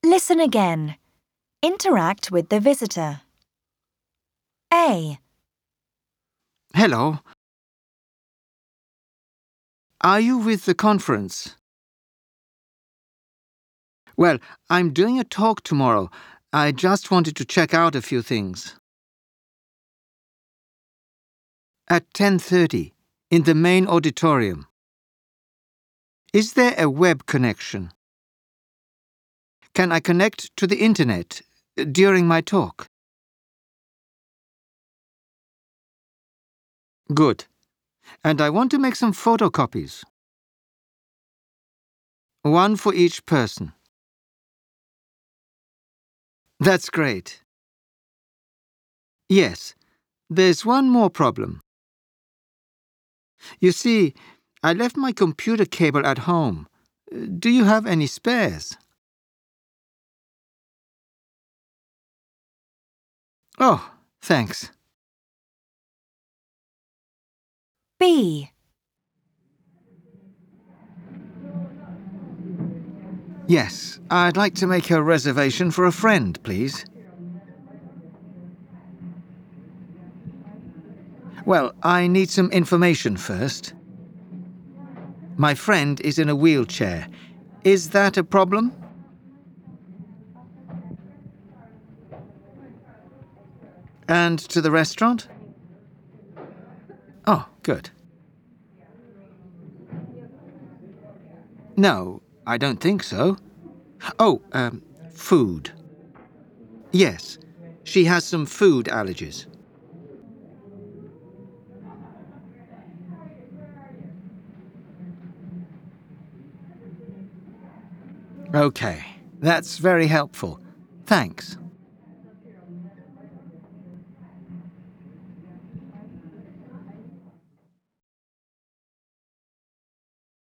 Listen again. Interact with the visitor. A. Hello. Are you with the conference? Well, I'm doing a talk tomorrow. I just wanted to check out a few things. At 10:30, in the main auditorium. Is there a web connection? Can I connect to the internet during my talk? Good. And I want to make some photocopies. One for each person. That's great. Yes, there's one more problem. You see, I left my computer cable at home. Do you have any spares? Oh, thanks. B. Yes, I'd like to make a reservation for a friend, please. Well, I need some information first. My friend is in a wheelchair. Is that a problem? And to the restaurant? Oh, good. No, I don't think so. Oh, food. Yes, she has some food allergies. Okay, that's very helpful. Thanks.